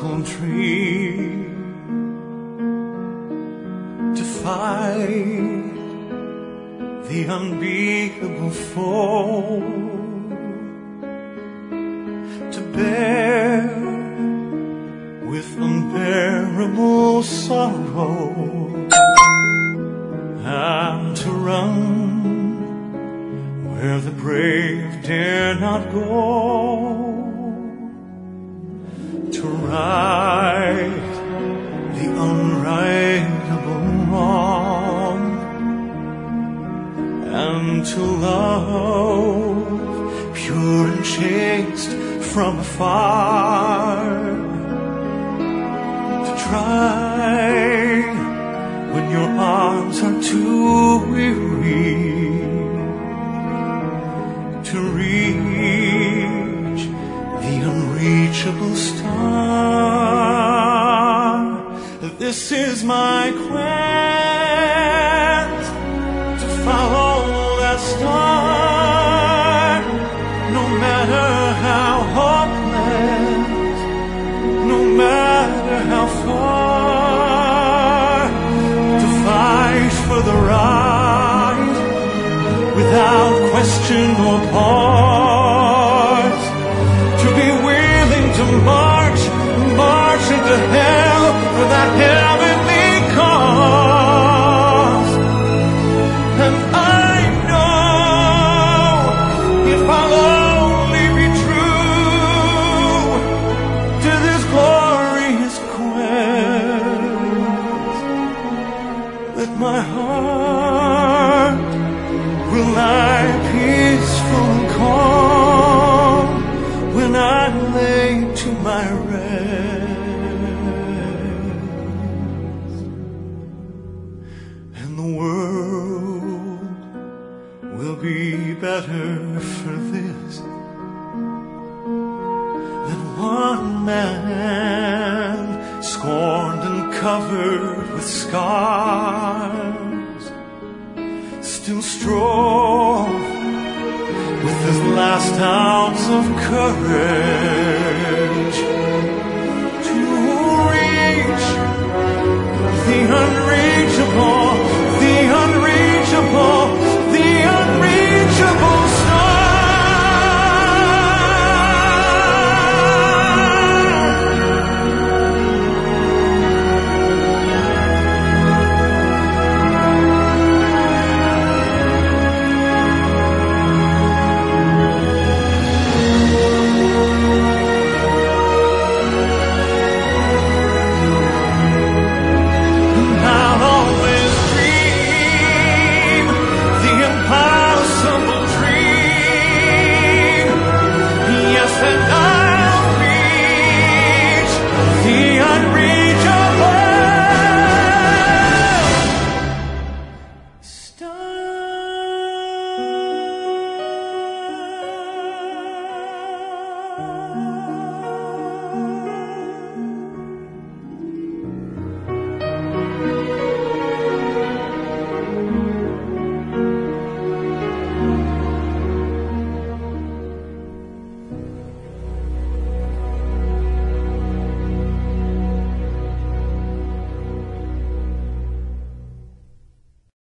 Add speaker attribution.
Speaker 1: simple dream to fight the unbeatable foe, to bear with unbearable sorrow, and to run where the brave dare not go, to right the unrightable wrong, and to love pure and chaste from afar, to try when your arms are too weary, to reach the unreachable star. This is my quest, to follow that star, no matter how hopeless, no matter how far, to fight for the right without question or pause, to be willing to march into hell for that heavenly cause. And I know if I'll only be true to this glorious quest, that my heart will lie peaceful and calm when I lay to my rest, and the world will be better for this than one man scorned and covered with scars, still strong with his last ounce of courage to reach the unreachable.